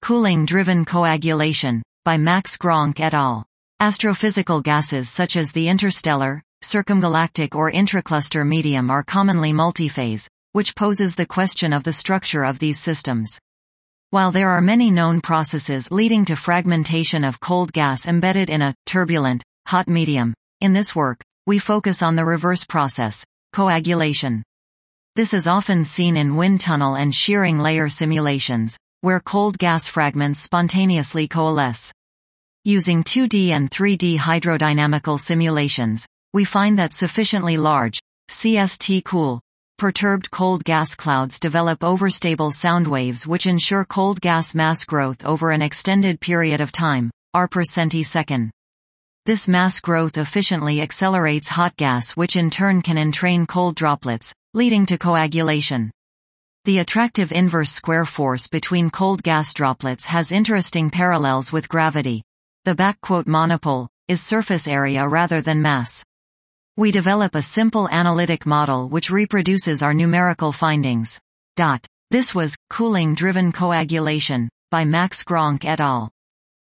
Cooling-driven coagulation, by Max Gronk et al. Astrophysical gases such as the interstellar, circumgalactic or intracluster medium are commonly multiphase, which poses the question of the structure of these systems. While there are many known processes leading to fragmentation of cold gas embedded in a turbulent, hot medium, in this work, we focus on the reverse process, coagulation. This is often seen in wind tunnel and shearing layer simulations, where cold gas fragments spontaneously coalesce. Using 2D and 3D hydrodynamical simulations, we find that sufficiently large, CST-cool, perturbed cold gas clouds develop overstable sound waves which ensure cold gas mass growth over an extended period of time, r per centisecond. This mass growth efficiently accelerates hot gas, which in turn can entrain cold droplets, leading to coagulation. The attractive inverse square force between cold gas droplets has interesting parallels with gravity. The monopole is surface area rather than mass. We develop a simple analytic model which reproduces our numerical findings. This was Cooling-driven coagulation by Max Gronk et al.